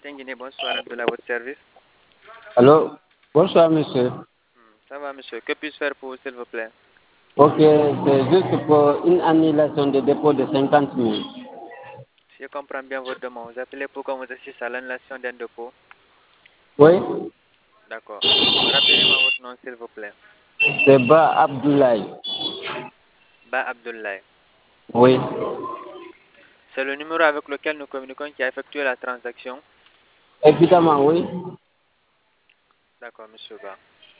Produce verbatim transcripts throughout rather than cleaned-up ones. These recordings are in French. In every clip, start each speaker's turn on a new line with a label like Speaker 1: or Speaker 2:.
Speaker 1: Guinée, bonsoir, Abdullah, votre service.
Speaker 2: Allô, bonsoir monsieur.
Speaker 1: Ça va, monsieur. Que puis-je faire pour vous, s'il vous plaît?
Speaker 2: Ok, c'est juste pour une annulation de dépôt de cinquante mille.
Speaker 1: Si je comprends bien votre demande, vous appelez pour qu'on vous assiste à l'annulation d'un dépôt.
Speaker 2: Oui,
Speaker 1: D'accord. Rappelez-moi votre nom, s'il vous plaît.
Speaker 2: c'est Ba Abdoulaye.
Speaker 1: Ba Abdoulaye.
Speaker 2: Oui,
Speaker 1: C'est le numéro avec lequel nous communiquons qui a effectué la transaction.
Speaker 2: évidemment, oui.
Speaker 1: D'accord, monsieur Ba.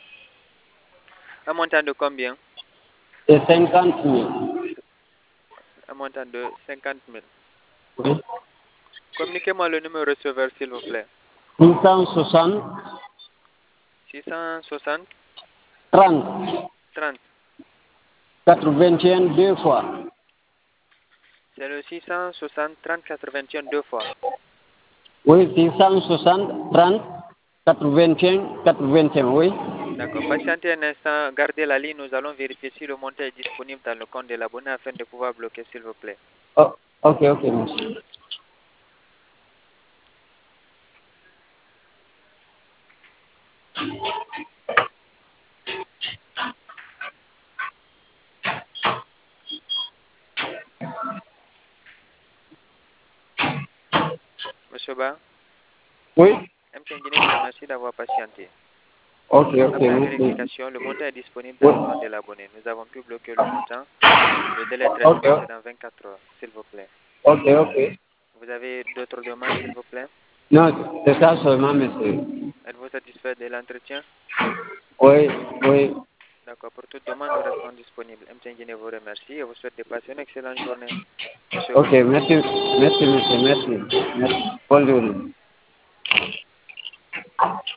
Speaker 1: Un montant de combien?
Speaker 2: C'est cinquante mille.
Speaker 1: Un montant de cinquante mille.
Speaker 2: Oui.
Speaker 1: Communiquez-moi le numéro receveur, s'il vous plaît.
Speaker 2: six cent soixante,
Speaker 1: six cent soixante,
Speaker 2: trente,
Speaker 1: trente.
Speaker 2: quatre-vingt-un deux fois.
Speaker 1: C'est le six cent soixante, trente, quatre-vingt-un deux fois.
Speaker 2: Oui, six cent soixante, trente, quatre-vingt-un, quatre-vingt-un, oui.
Speaker 1: D'accord. Patientez un instant, gardez la ligne. Nous allons vérifier si le montant est disponible dans le compte de l'abonné afin de pouvoir bloquer, s'il vous plaît.
Speaker 2: Oh, ok, ok, monsieur.
Speaker 1: Monsieur Ba,
Speaker 2: Oui,
Speaker 1: M T N Guinée vous remercie d'avoir patienté.
Speaker 2: ok, ok,
Speaker 1: Après
Speaker 2: merci.
Speaker 1: vérification, le montant est disponible dans
Speaker 2: Oui.
Speaker 1: le compte de l'abonné. Nous avons pu bloquer le montant. Le délai de
Speaker 2: Ok,
Speaker 1: traitement, c'est dans vingt-quatre heures, s'il vous plaît.
Speaker 2: ok, ok.
Speaker 1: Vous avez d'autres demandes, s'il vous plaît?
Speaker 2: Non, c'est ça seulement, monsieur.
Speaker 1: Êtes-vous satisfait de l'entretien?
Speaker 2: Oui, oui.
Speaker 1: D'accord. Pour toute demande, nous restons disponibles. M T N Guinée vous remercie et vous souhaite de passer une excellente journée. Monsieur
Speaker 2: Ok,
Speaker 1: Ba.
Speaker 2: merci, merci, monsieur, merci. Merci. Bonne journée.